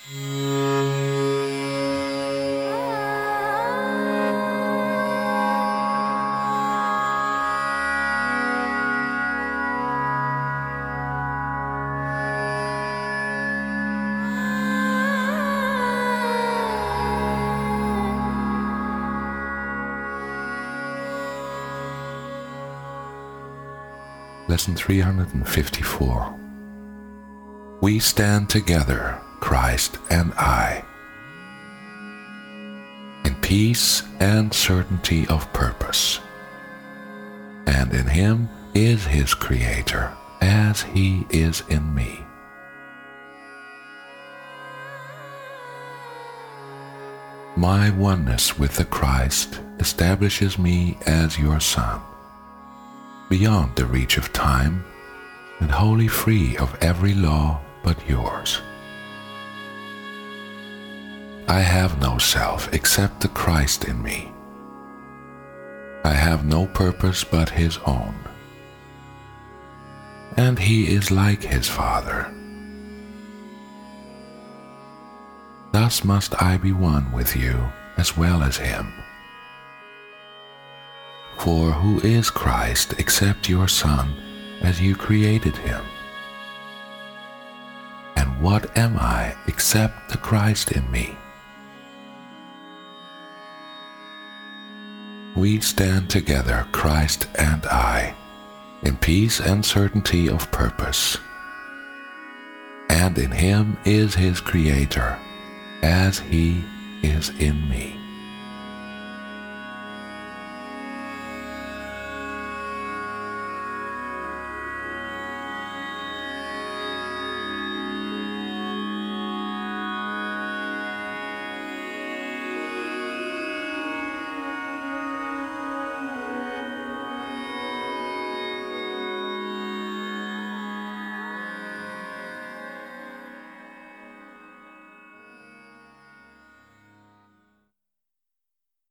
Lesson 354. We stand together, Christ and I, in peace and certainty of purpose, and in Him is His Creator, as He is in me. My oneness with the Christ establishes me as your Son, beyond the reach of time, and wholly free of every law but yours. I have no self except the Christ in me. I have no purpose but His own, and He is like His Father. Thus must I be one with you as well as Him. For who is Christ except your Son, as you created Him? And what am I except the Christ in me? We stand together, Christ and I, in peace and certainty of purpose, and in Him is His Creator, as He is in me.